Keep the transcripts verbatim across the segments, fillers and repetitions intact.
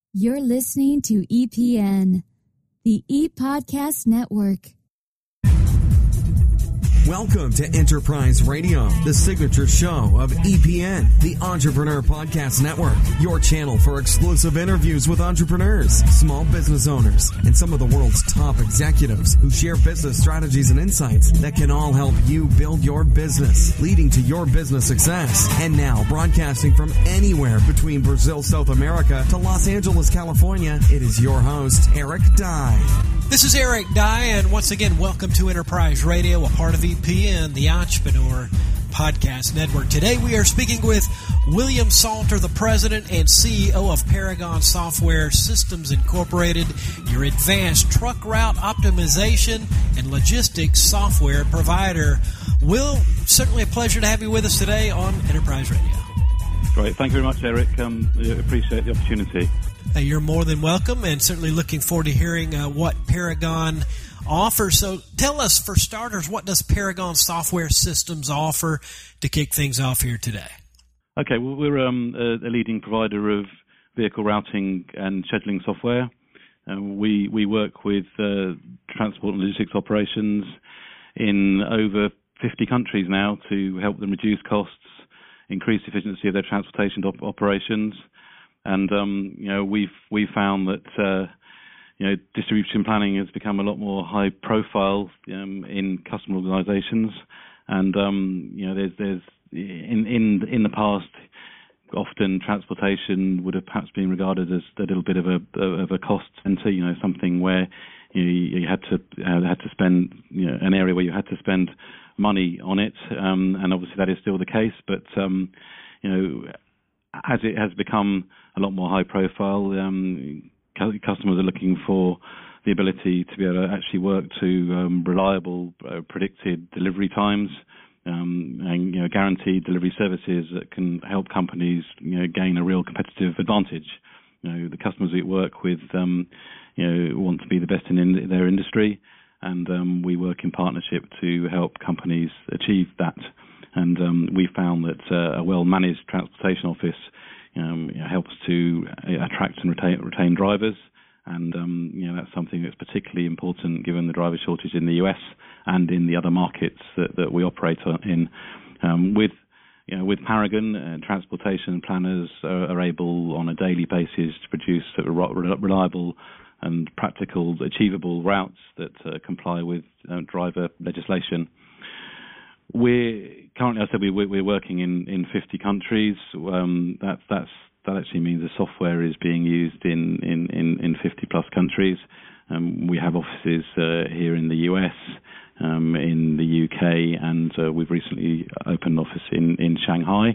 You're listening to E P N, the ePodcast Network. Welcome to Enterprise Radio, the signature show of E P N, the Entrepreneur Podcast Network, your channel for exclusive interviews with entrepreneurs, small business owners, and some of the world's top executives who share business strategies and insights that can all help you build your business, leading to your business success. And now, broadcasting from anywhere between Brazil, South America to Los Angeles, California, it is your host, Eric Dye. This is Eric Dye, and once again, welcome to Enterprise Radio, a part of E P N, the Entrepreneur Podcast Network. Today we are speaking with William Salter, the President and C E O of Paragon Software Systems Incorporated, your advanced truck route optimization and logistics software provider. Will, certainly a pleasure to have you with us today on Enterprise Radio. Great. Thank you very much, Eric. Um, I appreciate the opportunity. Uh, you're more than welcome, and certainly looking forward to hearing uh, what Paragon offers. So tell us, for starters, what does Paragon Software Systems offer to kick things off here today? Okay, well, we're um, a, a leading provider of vehicle routing and scheduling software. Uh, we, we work with uh, transport and logistics operations in over fifty countries now to help them reduce costs, increase efficiency of their transportation op- operations. And um, you know, we've we found that uh, you know distribution planning has become a lot more high profile um, in customer organisations, and um, you know there's there's in in in the past often transportation would have perhaps been regarded as a little bit of a of a cost centre, you know, something where you, you had to uh, had to spend you know an area where you had to spend money on it, um, and obviously that is still the case, but um, you know. As it has become a lot more high profile, um, customers are looking for the ability to be able to actually work to um, reliable, uh, predicted delivery times, um, and you know, guaranteed delivery services that can help companies you know, gain a real competitive advantage. You know, the customers we work with, um, you know, want to be the best in, in their industry, and um, we work in partnership to help companies achieve that. And um, we found that uh, a well-managed transportation office um, you know, helps to attract and retain, retain drivers, and um, you know that's something that's particularly important given the driver shortage in the U S and in the other markets that, that we operate in. Um, with you know, with Paragon, uh, transportation planners are, are able on a daily basis to produce reliable and practical, achievable routes that uh, comply with uh, driver legislation. We're currently, I said, we, we're working in, in fifty countries. Um, that, that's, that actually means the software is being used in, in, in, in fifty plus countries. Um, we have offices uh, here in the U S, um, in the U K, and uh, we've recently opened an office in, in Shanghai.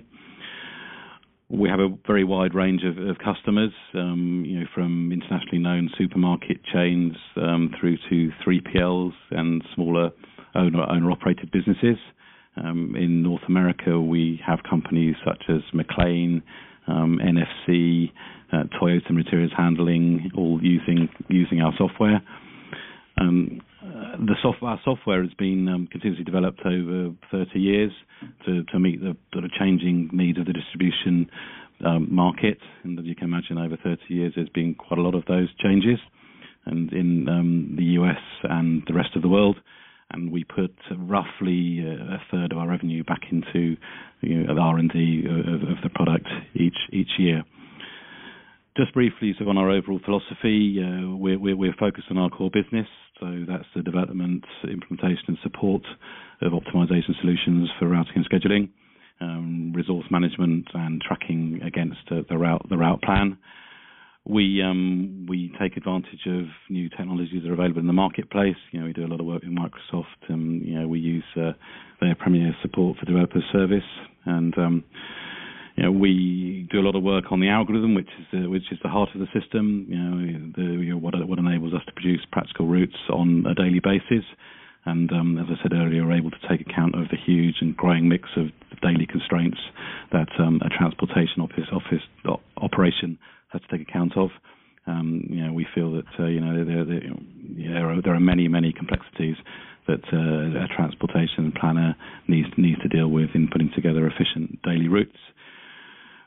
We have a very wide range of, of customers, um, you know, from internationally known supermarket chains um, through to three P Ls and smaller owner, owner-operated businesses. Um, in North America, we have companies such as McLean, um, N F C, uh, Toyota Materials Handling, all using using our software. Um, uh, the soft, our software has been um, continuously developed over thirty years to, to meet the sort of changing needs of the distribution um, market. And as you can imagine, over thirty years, there's been quite a lot of those changes, and in um, the U S and the rest of the world. And we put roughly a third of our revenue back into you know, the R and D of, of the product each each year. Just briefly, so on our overall philosophy, uh, we're, we're, we're focused on our core business. So that's the development, implementation, and support of optimization solutions for routing and scheduling, um, resource management, and tracking against uh, the route the route plan. We um, we take advantage of new technologies that are available in the marketplace. You know, we do a lot of work with Microsoft, and you know, we use uh, their Premier Support for Developer Service, and um, you know, we do a lot of work on the algorithm, which is uh, which is the heart of the system. You know, the, you know, what what enables us to produce practical routes on a daily basis. And um, as I said earlier, we're able to take account of the huge and growing mix of daily constraints that um, a transportation office office operation has to take account of. Um, you know, we feel that uh, you know there, there, there, are, there are many many complexities that uh, a transportation planner needs needs to deal with in putting together efficient daily routes.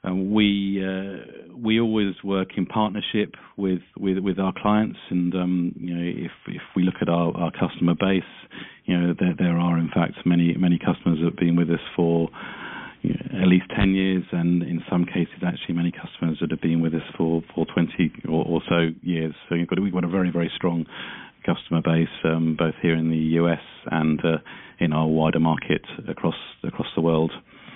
Um, we uh, we always work in partnership with, with, with our clients, and um, you know, if if we look at our, our customer base, you know, there there are in fact many many customers that have been with us for you know, at least ten years, and in some cases actually many customers that have been with us for, for twenty or, or so years. So you've got we've got a very very strong customer base, um, both here in the U S and uh, in our wider market across across the world.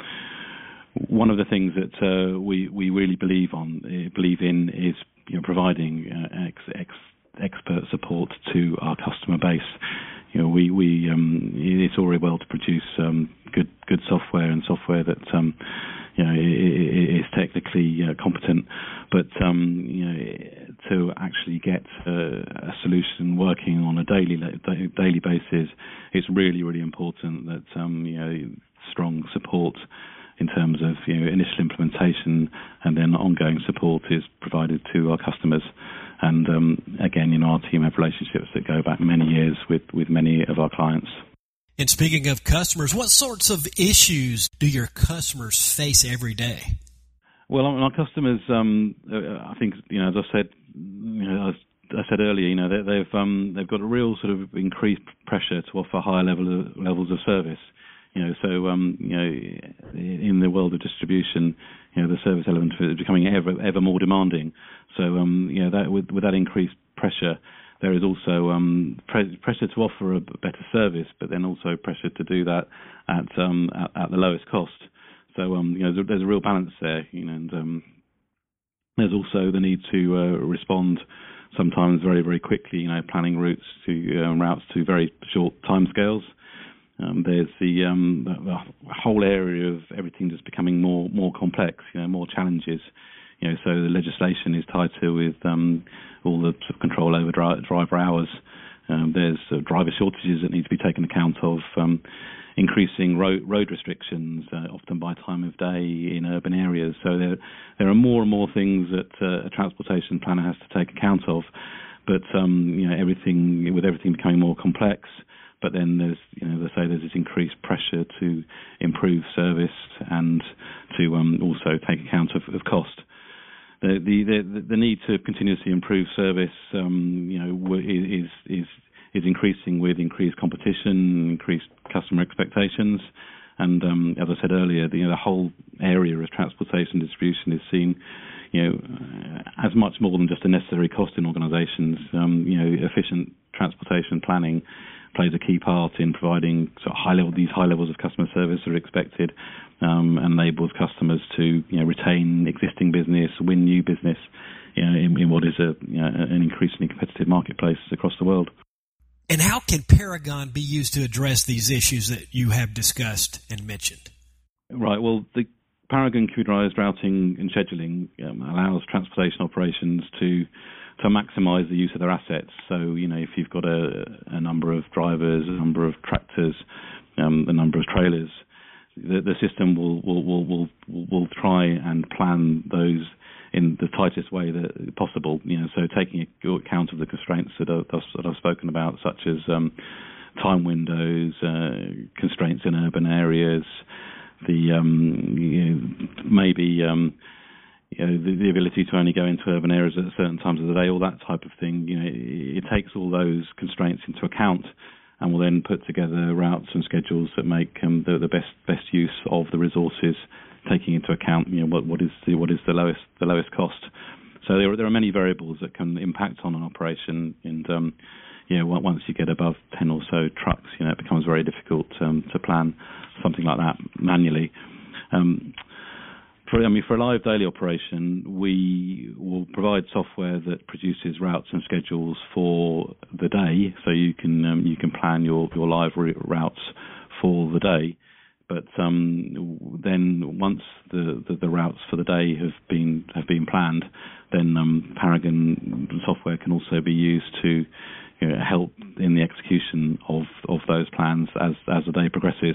One of the things that uh, we we really believe on uh, believe in is you know, providing uh, ex, ex, expert support to our customer base. You know, we we um, it's all very well to produce um, good good software and software that um, you know is technically uh, competent, but um, you know, to actually get uh, a solution working on a daily daily basis, it's really really important that um, you know strong support in terms of you know, initial implementation and then ongoing support is provided to our customers. And um, again, you know, our team have relationships that go back many years with, with many of our clients. And speaking of customers, what sorts of issues do your customers face every day? Well, our customers, um, I think, you know, as I said, you know, as I said earlier, you know, they, they've um, they've got a real sort of increased pressure to offer higher level of, levels of service. You know, so um, you know, in the world of distribution, you know, the service element is becoming ever ever more demanding. So um, you know, that with, with that increased pressure, there is also um, pre- pressure to offer a better service, but then also pressure to do that at um, at, at the lowest cost. So um, you know, there's a, there's a real balance there. You know, and um, there's also the need to uh, respond sometimes very very quickly. You know, planning routes to um, routes to very short timescales. Um, there's the, um, the, the whole area of everything just becoming more more complex, you know, more challenges. You know, so the legislation is tied to with um, all the sort of control over dri- driver hours. Um, there's uh, driver shortages that need to be taken account of. Um, increasing road road restrictions, uh, often by time of day in urban areas. So there there are more and more things that uh, a transportation planner has to take account of. But um, you know, everything with everything becoming more complex. But then there's, you know, as I say, there's this increased pressure to improve service and to um, also take account of, of cost. The, the the the need to continuously improve service, um, you know, is is is increasing with increased competition, increased customer expectations, and um, as I said earlier, the, you know, the whole area of transportation distribution is seen, you know, as much more than just a necessary cost in organisations. Um, you know, efficient transportation planning plays a key part in providing sort of high level these high levels of customer service that are expected, um, and enables customers to you know retain existing business, win new business, you know, in, in what is a you know, an increasingly competitive marketplace across the world. And how can Paragon be used to address these issues that you have discussed and mentioned? Right. Well, the Paragon computerized routing and scheduling um, allows transportation operations to to maximise the use of their assets. So, you know, if you've got a, a number of drivers, a number of tractors, um, a number of trailers, the, the system will, will will will will try and plan those in the tightest way that possible. You know, so taking account of the constraints that, are, that I've spoken about, such as um, time windows, uh, constraints in urban areas, the um, you know, maybe. Um, You know, the, the ability to only go into urban areas at certain times of the day, all that type of thing. You know, it, it takes all those constraints into account, and will then put together routes and schedules that make um, the, the best best use of the resources, taking into account you know what, what is the what is the lowest the lowest cost. So there are, there are many variables that can impact on an operation, and um, you know, once you get above ten or so trucks, you know, it becomes very difficult um, to plan something like that manually. Um, For, I mean, for a live daily operation, we will provide software that produces routes and schedules for the day, so you can um, you can plan your, your live routes for the day. But um, then once the, the, the routes for the day have been have been planned, then um, Paragon software can also be used to you know, help in the execution of, of those plans as as the day progresses.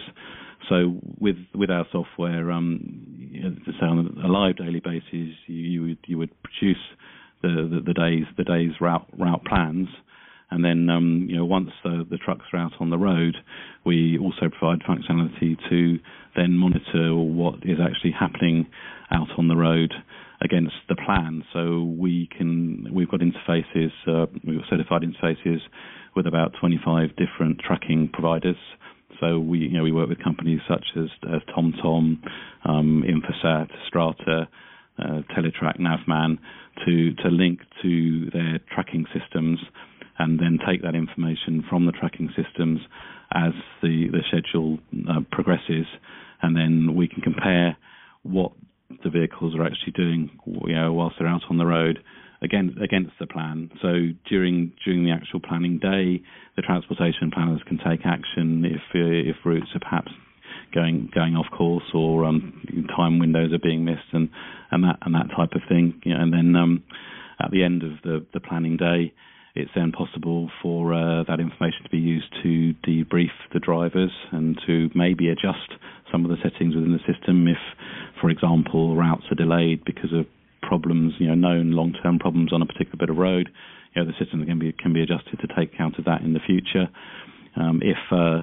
So with with our software, um, to say on a live daily basis, you, you would you would produce the, the, the days the day's route route plans, And then, um, you know, once the, the trucks are out on the road, we also provide functionality to then monitor what is actually happening out on the road against the plan. So we can, we've got interfaces, uh, we've got certified interfaces with about twenty-five different tracking providers. So we, you know, we work with companies such as, as TomTom, um, Infosat, Strata, uh, Teletrack, Navman, to to link to their tracking systems, and then take that information from the tracking systems as the the schedule uh, progresses, and then we can compare what the vehicles are actually doing, you know, whilst they're out on the road against against the plan. So during during the actual planning day, the transportation planners can take action if uh, if routes are perhaps going going off course, or um, time windows are being missed, and, and that and that type of thing. You know, and then um, at the end of the, the planning day, it's then possible for uh, that information to be used to debrief the drivers and to maybe adjust some of the settings within the system if, for example, routes are delayed because of problems, you know, known long-term problems on a particular bit of road. You know, the system can be can be adjusted to take account of that in the future. Um, if uh,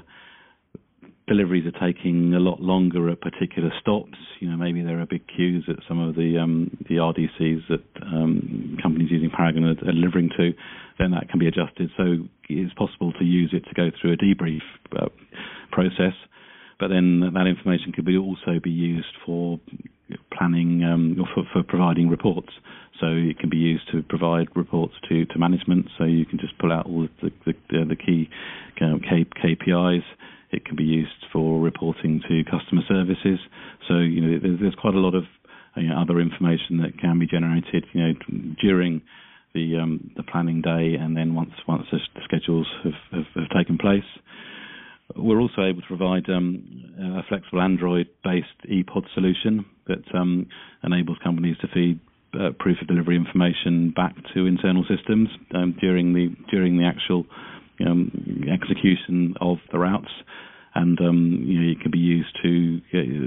deliveries are taking a lot longer at particular stops, you know, maybe there are big queues at some of the um, the R D Cs that um, companies using Paragon are, are delivering to, then that can be adjusted. So it's possible to use it to go through a debrief uh, process, but then that information could be also be used for planning um, or for, for providing reports. So it can be used to provide reports to, to management. So you can just pull out all the the, the, the key um, K P Is. It can be used for reporting to customer services. So, you know, there's, there's quite a lot of you know, other information that can be generated, you know, during the um, the planning day, and then once once the schedules have, have, have taken place. We're also able to provide um, a flexible Android-based ePod solution that um, enables companies to feed uh, proof of delivery information back to internal systems um, during the during the actual um, execution of the routes. And um, you know, it can be used to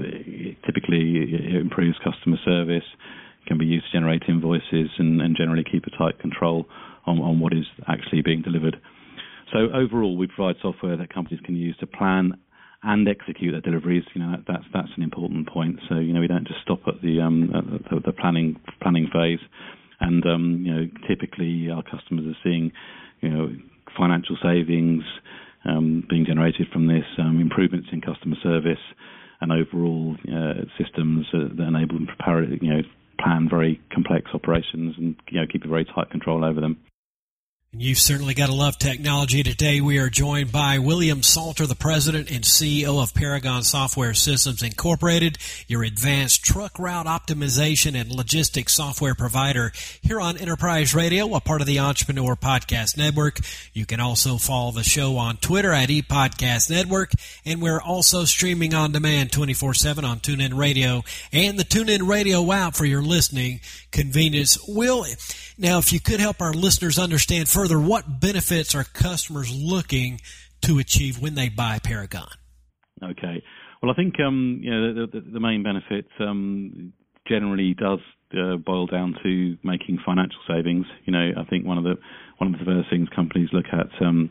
uh, typically it improves customer service. It can be used to generate invoices and, and generally keep a tight control on, on what is actually being delivered. So overall, we provide software that companies can use to plan and execute their deliveries. You know, that, that's that's an important point. So you know, we don't just stop at the um, at the, the planning planning phase. And um, you know, typically our customers are seeing, you know, financial savings um, being generated from this, um, improvements in customer service, and overall uh, systems uh, that enable them to prepare, you know, plan very complex operations and you know keep a very tight control over them. You've certainly got to love technology. Today we are joined by William Salter, the president and C E O of Paragon Software Systems Incorporated, your advanced truck route optimization and logistics software provider here on Enterprise Radio, a part of the Entrepreneur Podcast Network. You can also follow the show on Twitter at ePodcast Network, and we're also streaming on demand twenty-four seven on TuneIn Radio and the TuneIn Radio app for your listening convenience. Will, now if you could help our listeners understand further, what benefits are customers looking to achieve when they buy Paragon? Okay. Well, I think um, you know, the, the, the main benefit um, generally does uh, boil down to making financial savings. You know, I think one of the one of the first things companies look at um,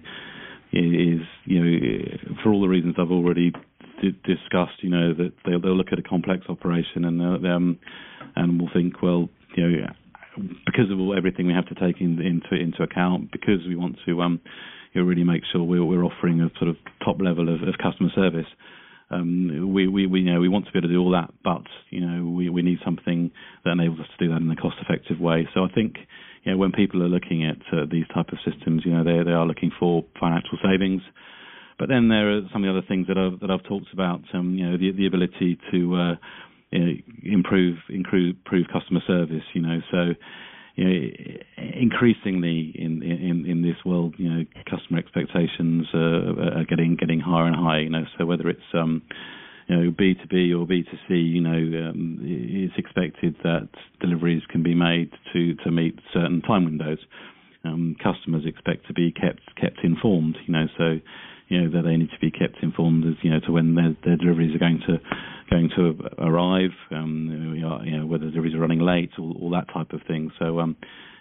is, you know, for all the reasons I've already d- discussed, you know, that they'll, they'll look at a complex operation and um, and will think, well, you know, because of all, everything we have to take in, into into account, because we want to um, you know, really make sure we're, we're offering a sort of top level of, of customer service. Um, we, we, we, you know, we want to be able to do all that, but you know, we, we need something that enables us to do that in a cost-effective way. So I think, you know, when people are looking at uh, these type of systems, you know, they they are looking for financial savings. But then there are some of the other things that I've that I've talked about. Um, you know, the the ability to uh, You know, improve, improve, improve customer service. You know, so you know, increasingly in, in in this world, you know, customer expectations uh, are getting getting higher and higher. You know, so whether it's um, you know, B two B or B two C, you know, um, it's expected that deliveries can be made to to meet certain time windows. Um, customers expect to be kept kept informed. You know, so. You know, that they need to be kept informed as, you know, to when their, their deliveries are going to going to arrive, um, you know, whether deliveries are running late, all, all that type of thing. So, um,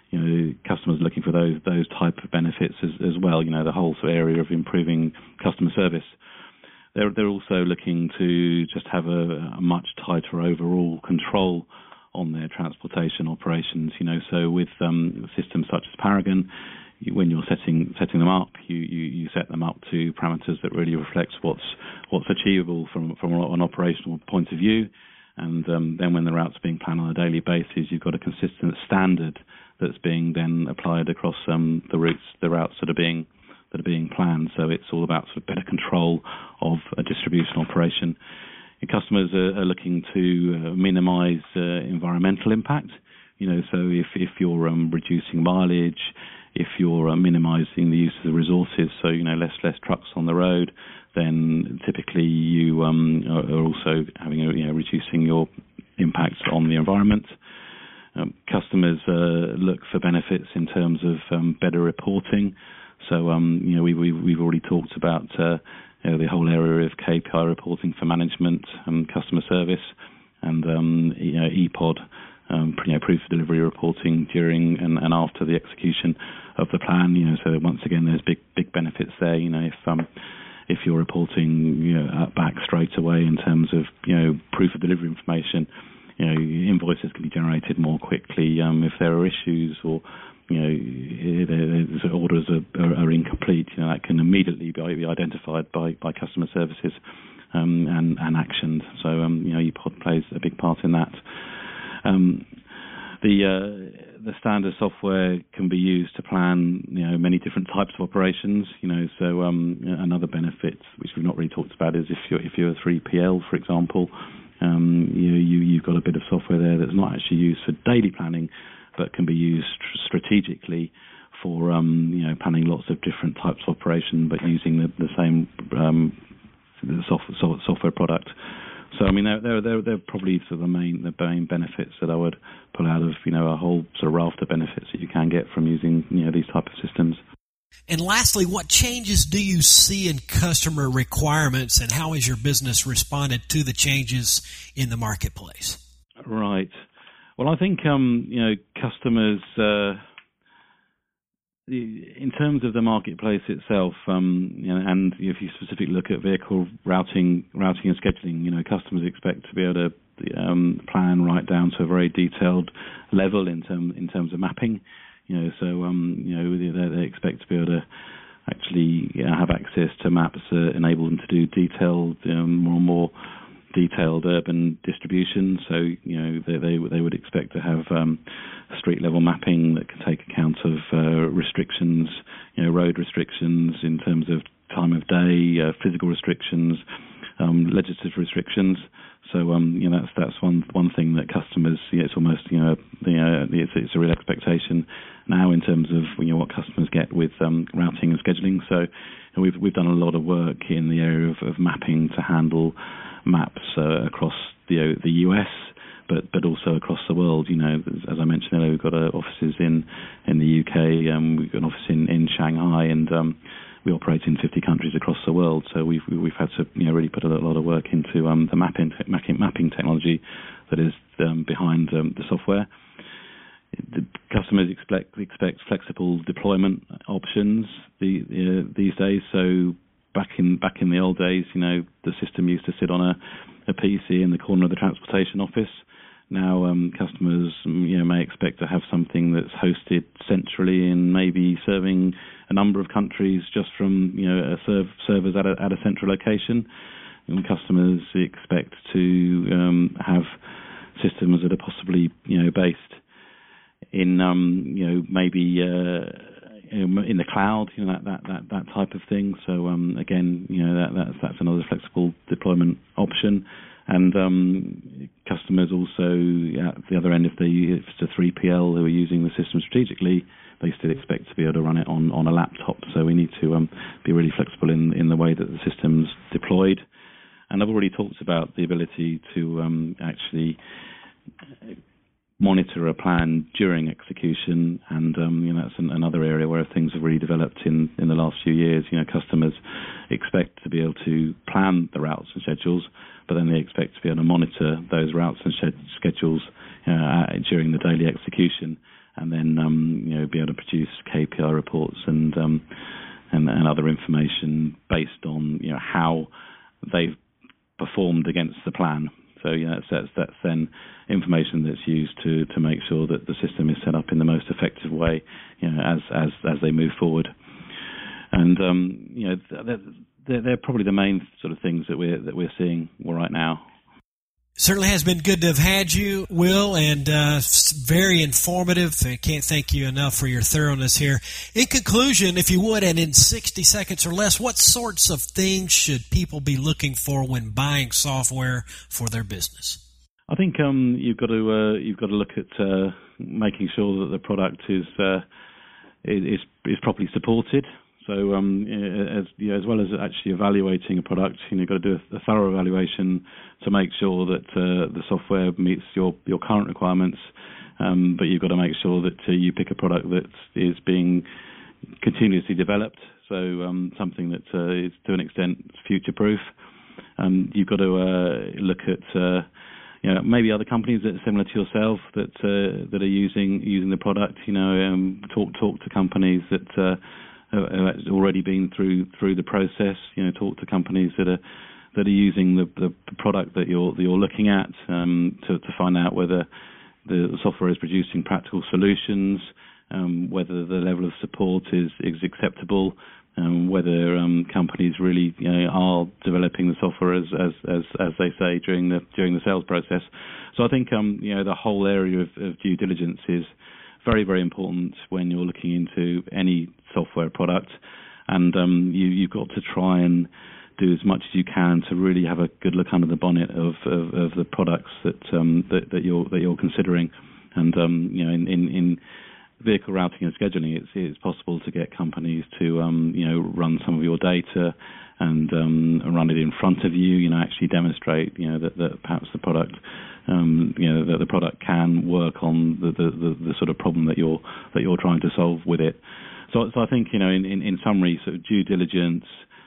you know, customers are looking for those those type of benefits as, as well. You know, the whole sort of area of improving customer service. They're they're also looking to just have a, a much tighter overall control on their transportation operations. You know, so with um, systems such as Paragon, you, when you're setting setting them up, you, you, you set them up to parameters that really reflect what's what's achievable from from an operational point of view. And um, then when the routes are being planned on a daily basis, you've got a consistent standard that's being then applied across um, the routes, the routes that are being that are being planned. So it's all about sort of better control of a distribution operation. And customers are, are looking to uh, minimise uh, environmental impact. You know, so if if you're um, reducing mileage, if you're uh, minimising the use of the resources, so you know less less trucks on the road, then typically you um, are also having a, you know reducing your impacts on the environment. Um, customers uh, look for benefits in terms of um, better reporting. So um, you know we, we we've already talked about uh, you know, the whole area of K P I reporting for management and customer service, and um, you know, E P O D. Um, you know, proof of delivery reporting during and, and after the execution of the plan. You know, so once again, there's big big benefits there. You know, if um, if you're reporting you know back straight away in terms of you know proof of delivery information, you know, invoices can be generated more quickly. Um, if there are issues or you know the orders are, are, are incomplete, you know, that can immediately be identified by, by customer services um, and and actioned. So um, you know, E P O D plays a big part in that. Um, the uh, the standard software can be used to plan, you know, many different types of operations. You know, so um, another benefit, which we've not really talked about, is if you're if you're a three P L, for example, um, you you you've got a bit of software there that's not actually used for daily planning, but can be used strategically for um, you know planning lots of different types of operation, but using the, the same um, the software software product. So I mean, they're they're they're, they're probably sort of the main the main benefits that I would pull out of you know a whole sort of raft of benefits that you can get from using you know these type of systems. And lastly, what changes do you see in customer requirements, and how has your business responded to the changes in the marketplace? Right. Well, I think um, you know customers. Uh, In terms of the marketplace itself, um, you know, and if you specifically look at vehicle routing, routing and scheduling, you know, customers expect to be able to um, plan right down to a very detailed level in term in terms of mapping. You know, so um, you know they, they expect to be able to actually you know, have access to maps that enable them to do detailed, um, more and more detailed urban distribution. So you know they they, they would expect to have um, street level mapping that can take account of uh, restrictions, you know, road restrictions in terms of time of day, uh, physical restrictions, um, legislative restrictions. So um, you know that's that's one one thing that customers, you know, it's almost you know, you know it's, it's a real expectation now in terms of you know what customers get with um, routing and scheduling. So and we've we've done a lot of work in the area of, of mapping to handle maps uh, across the uh, the U S, but but also across the world. You know, as I mentioned earlier, we've got uh, offices in in the U K. Um, we've got an office in, in Shanghai, and um, we operate in fifty countries across the world. So we've we've had to you know really put a lot of work into um, the mapping mapping mapping technology that is um, behind um, the software. The customers expect expect flexible deployment options the, uh, these days. So back in back in the old days, you know, the system used to sit on a, a P C in the corner of the transportation office. Now, um, customers, you know, may expect to have something that's hosted centrally and maybe serving a number of countries just from, you know, a serve, servers at a, at a central location. And customers expect to um, have systems that are possibly, you know, based in, um, you know, maybe uh, in the cloud, you know, that, that, that, that type of thing. So um, again, you know, that, that's that's another flexible deployment option. And um, customers also, at the other end, if, they, if it's a three P L who are using the system strategically, they still expect to be able to run it on, on a laptop. So we need to um, be really flexible in, in the way that the system's deployed. And I've already talked about the ability to um, actually monitor a plan during execution, and um, you know that's an, another area where things have really developed in, in the last few years. You know, customers expect to be able to plan the routes and schedules, but then they expect to be able to monitor those routes and schedules uh, during the daily execution, and then um, you know be able to produce K P I reports and um, and, and other information based on you know how they've performed against the plan. So yeah, that's, that's that's then information that's used to, to make sure that the system is set up in the most effective way, you know, as as as they move forward. And um, you know, they're, they're probably the main sort of things that we're that we're seeing right now. Certainly has been good to have had you, Will, and uh, very informative. I can't thank you enough for your thoroughness here. In conclusion, if you would, and in sixty seconds or less, what sorts of things should people be looking for when buying software for their business? I think um, you've got to uh, you've got to look at uh, making sure that the product is uh, is is properly supported. So, um, as you know, as well as actually evaluating a product, you know, you've got to do a, a thorough evaluation to make sure that uh, the software meets your, your current requirements. Um, but you've got to make sure that uh, you pick a product that is being continuously developed. So, um, something that uh, is to an extent future-proof. Um, you've got to uh, look at uh, you know, maybe other companies that are similar to yourself that uh, that are using using the product. You know, um, talk talk to companies that. Uh, have already been through through the process. You know, talk to companies that are that are using the, the product that you're that you're looking at um, to to find out whether the software is producing practical solutions, um, whether the level of support is is acceptable, um, whether um, companies really you know, are developing the software as, as as as they say during the during the sales process. So I think um, you know the whole area of, of due diligence is very, very important when you're looking into any software product, and um, you, you've got to try and do as much as you can to really have a good look under the bonnet of, of, of the products that, um, that that you're that you're considering. And um, you know, in, in, in vehicle routing and scheduling, it's it's possible to get companies to um, you know run some of your data and um, run it in front of you. You know, actually demonstrate you know that, that perhaps the product. Um, you know that the product can work on the, the, the, the sort of problem that you're that you're trying to solve with it. So, so I think you know in, in, in summary, sort of due diligence,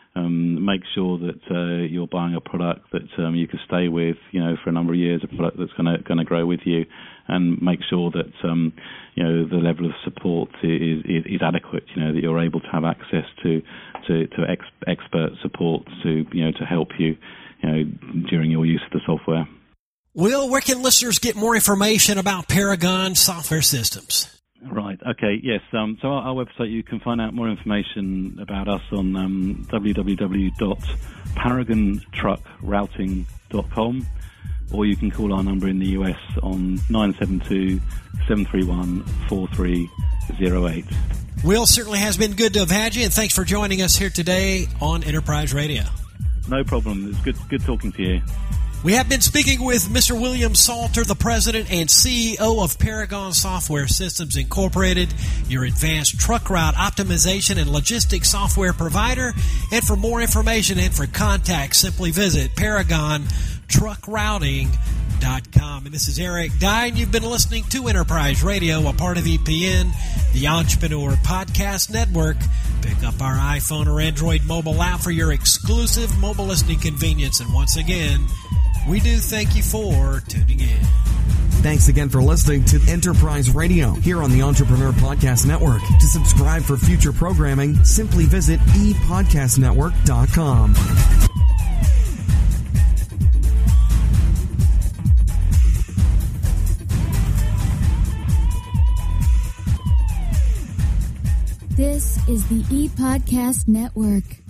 um, make sure that uh, you're buying a product that um, you can stay with, you know, for a number of years, a product that's going to going to grow with you, and make sure that um, you know the level of support is, is, is adequate. You know that you're able to have access to to, to ex, expert support to you know to help you, you know, during your use of the software. Will, where can listeners get more information about Paragon Software Systems? Right. Okay. Yes. Um, so our, our website, you can find out more information about us on um, w w w dot paragon truck routing dot com, or you can call our number in the U S on nine seven two, seven three one, four three zero eight. Will, certainly has been good to have had you, and thanks for joining us here today on Enterprise Radio. No problem. It's good, good talking to you. We have been speaking with Mister William Salter, the president and C E O of Paragon Software Systems Incorporated, your advanced truck route optimization and logistics software provider. And for more information and for contact, simply visit paragon truck routing dot com. And this is Eric Dye, and you've been listening to Enterprise Radio, a part of E P N, the Entrepreneur Podcast Network. Pick up our iPhone or Android mobile app for your exclusive mobile listening convenience. And once again, we do thank you for tuning in. Thanks again for listening to Enterprise Radio here on the Entrepreneur Podcast Network. To subscribe for future programming, simply visit e podcast network dot com. This is the E-Podcast Network.